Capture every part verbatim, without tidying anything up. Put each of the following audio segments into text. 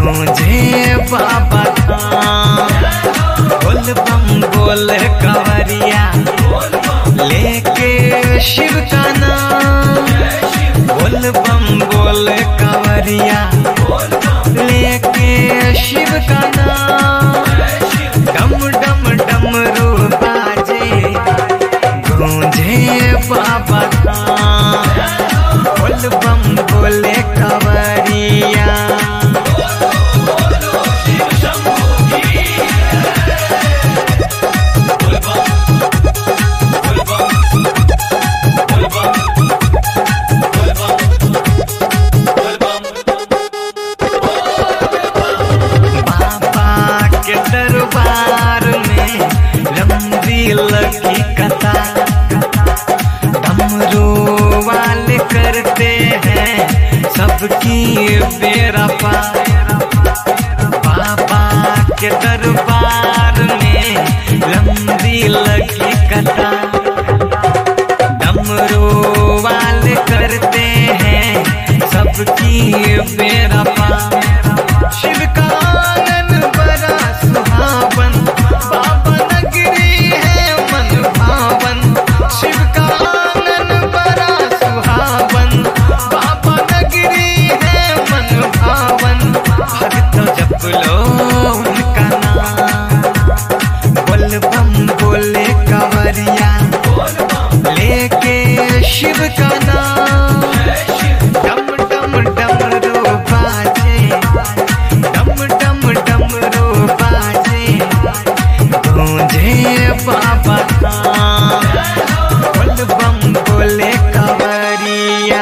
गूंजे बाबा धाम। बोल बम बोल कंवरिया लेके शिव का नाम। बोल बम बोल कंवरिया लेके शिव का नाम। डम डम डमरू बाजे गूंजे बाबा धाम। बोल बम बोले कंवरिया। दरबार में लंबी लगी कतार। डमरू वाले करते हैं सबकी बेड़ा पार। बाबा के दरबार में लंबी लगी कतार। डमरू वाले करते हैं सबकी बेड़ा पार। शिव का आंगन बड़ा सुहावन, बाबा नगरी है मन भावन। शिव का आंगन बड़ा सुहावन, बाबा नगरी है मन भावन। भक्त जप लो उनका नाम। बोल बम बोले कंवरिया लेके शिव का नाम। डम डम डमरू बाजे, डम डम डमरू बाजे गूंजे बाबा धाम। बोल बम बोले कंवरिया।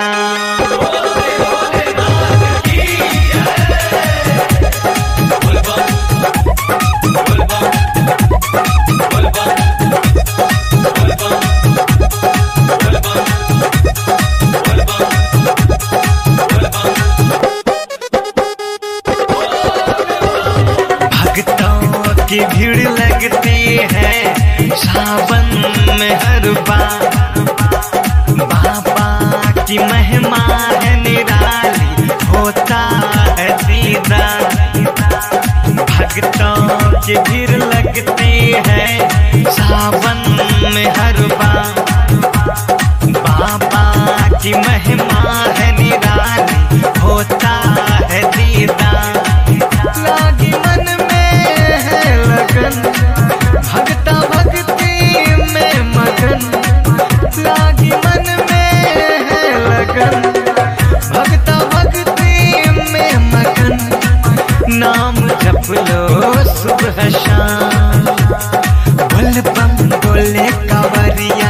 भक्तों की भीड़ लगती है सावन में हर बार। बाबा की महिमा है निराली, होता है दीदार। भक्तों की भीड़ लगती है सावन में हर बार। बाबा की महिमा है निराली, होता है दीदार। लागी मन में है लगन, भक्ता भक्ति में मगन। लागी मन में है लगन, भक्ता भक्ति में मगन। नाम जप लो सुबह शाम। बोल बम बोले कंवरिया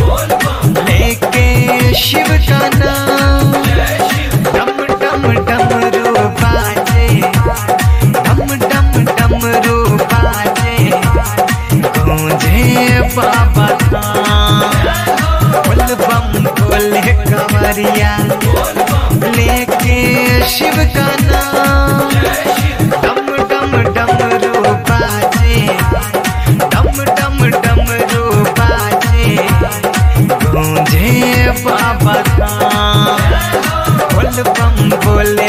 लेके शिव का नाम। डम डम डमरू बाजे, डम डम डमरू बाजे गूंजे बाबा धाम। बोल बम बोले कंवरिया लेके शिव का नाम। डम डम डमरू बाजे, डम डम डमरू बाजे गूंजे बाबा धाम। बोल बम बोले